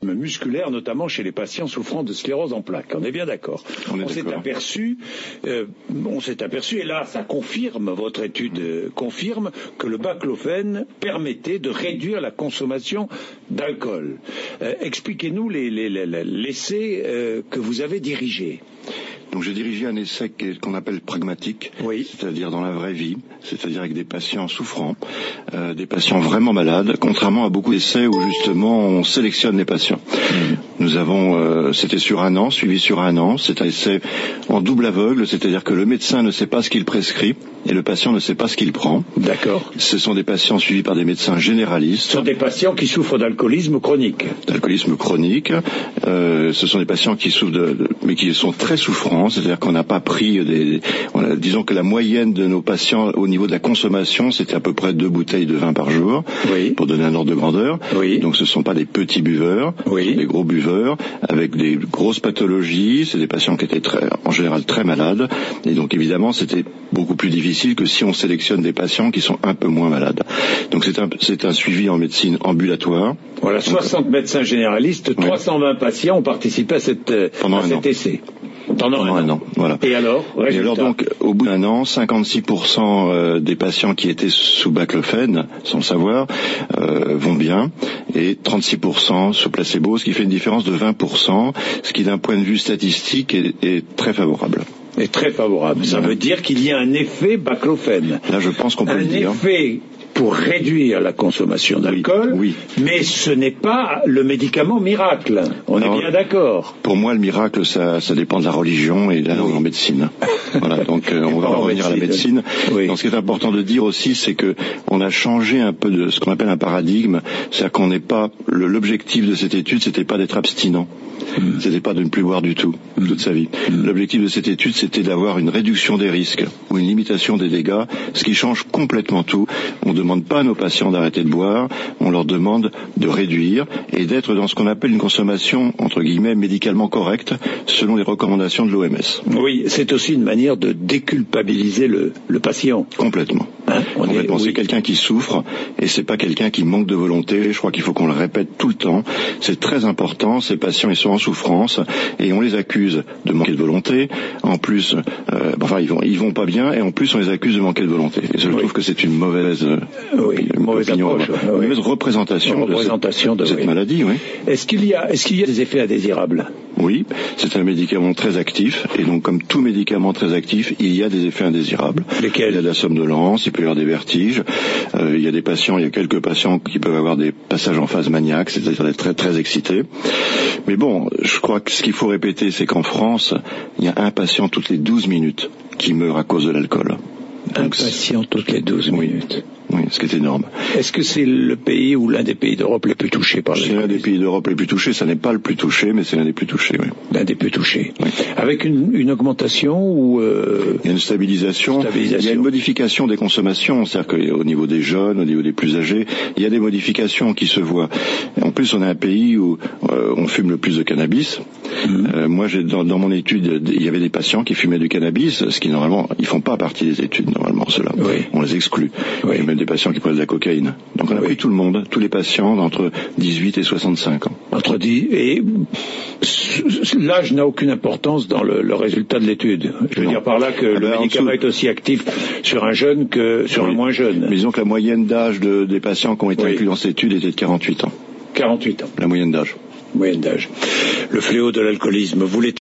musculaire, notamment chez les patients souffrant de sclérose en plaques. On est bien d'accord. On s'est aperçu, et là, ça confirme, votre étude confirme que le baclofène permettait de réduire la consommation d'alcool. Expliquez-nous l'essai que vous avez dirigé. Donc j'ai dirigé un essai qu'on appelle pragmatique, c'est-à-dire dans la vraie vie, c'est-à-dire avec des patients souffrants, des patients vraiment malades, contrairement à beaucoup d'essais où justement on sélectionne les patients. Nous avons, c'était sur un an, suivi sur un an, c'est un essai en double aveugle, c'est-à-dire que le médecin ne sait pas ce qu'il prescrit et le patient ne sait pas ce qu'il prend. D'accord. Ce sont des patients suivis par des médecins généralistes. Ce sont des patients qui souffrent d'alcoolisme chronique. D'alcoolisme chronique. Ce sont des patients qui souffrent mais qui sont très souffrants. C'est-à-dire qu'on n'a pas pris disons que la moyenne de nos patients au niveau de la consommation, c'était à peu près 2 bouteilles de vin par jour, pour donner un ordre de grandeur. Donc ce ne sont pas des petits buveurs, des gros buveurs, avec des grosses pathologies. C'est des patients qui étaient en général très malades. Et donc évidemment, c'était beaucoup plus difficile que si on sélectionne des patients qui sont un peu moins malades. Donc c'est un suivi en médecine ambulatoire. Voilà, 60 médecins généralistes, 320 patients ont participé à cet essai. Pendant un an. Voilà. Et alors donc, au bout d'un an, 56% des patients qui étaient sous baclofène, sans le savoir, vont bien, et 36% sous placebo, ce qui fait une différence de 20%, ce qui d'un point de vue statistique est très favorable. Est très favorable. Ça veut dire qu'il y a un effet baclofène. Là, je pense qu'on peut le dire. Un effet pour réduire la consommation d'alcool, mais ce n'est pas le médicament miracle. On est bien d'accord. Pour moi, le miracle, ça dépend de la religion et là, on est en médecine. Voilà, donc on va revenir à la médecine. Donc, ce qui est important de dire aussi, c'est que on a changé un peu de ce qu'on appelle un paradigme, c'est-à-dire qu'on n'est pas l'objectif de cette étude, c'était pas d'être abstinent. C'était pas de ne plus boire du tout, toute sa vie. L'objectif de cette étude, c'était d'avoir une réduction des risques ou une limitation des dégâts, ce qui change complètement tout. On ne demande pas à nos patients d'arrêter de boire, on leur demande de réduire et d'être dans ce qu'on appelle une consommation, entre guillemets, médicalement correcte, selon les recommandations de l'OMS. Oui, c'est aussi une manière de déculpabiliser le patient. Complètement. Complètement. C'est quelqu'un qui souffre et c'est pas quelqu'un qui manque de volonté. Je crois qu'il faut qu'on le répète tout le temps. C'est très important. Ces patients, ils sont en souffrance et on les accuse de manquer de volonté. En plus, ils vont pas bien et en plus on les accuse de manquer de volonté. Et je trouve que c'est une mauvaise, mauvaise représentation de cette maladie. Est-ce qu'il y a des effets indésirables? Oui, c'est un médicament très actif et donc comme tout médicament très actif, il y a des effets indésirables. Lesquels? Il y a de la somnolence, il peut y avoir des vertiges. Il y a quelques patients qui peuvent avoir des passages en phase maniaque, c'est-à-dire être très très excités. Mais bon, je crois que ce qu'il faut répéter, c'est qu'en France, il y a un patient toutes les 12 minutes qui meurt à cause de l'alcool. Un patient toutes les 12 minutes. Oui, ce qui est énorme. Est-ce que c'est le pays ou l'un des pays d'Europe les plus touchés par l'alcoolisme? C'est l'un des pays d'Europe les plus touchés, ça n'est pas le plus touché, mais c'est l'un des plus touchés, oui. L'un des plus touchés. Oui. Avec une augmentation ou... Il y a une stabilisation. Il y a une modification des consommations, c'est-à-dire qu'au niveau des jeunes, au niveau des plus âgés, il y a des modifications qui se voient. En plus, on est un pays où on fume le plus de cannabis. Moi, dans mon étude, il y avait des patients qui fumaient du cannabis, ce qui normalement, ils font pas partie des études, normalement, ceux-là. On les exclut. Il y a même des patients qui prennent de la cocaïne. Donc on a pris tout le monde, tous les patients d'entre 18 et 65 ans. Et l'âge n'a aucune importance dans le résultat de l'étude. Je veux dire par là que le médicament est aussi actif sur un jeune que sur un moins jeune. Mais disons que la moyenne d'âge des patients qui ont été inclus dans cette étude était de 48 ans. 48 ans. La moyenne d'âge. Le fléau de l'alcoolisme.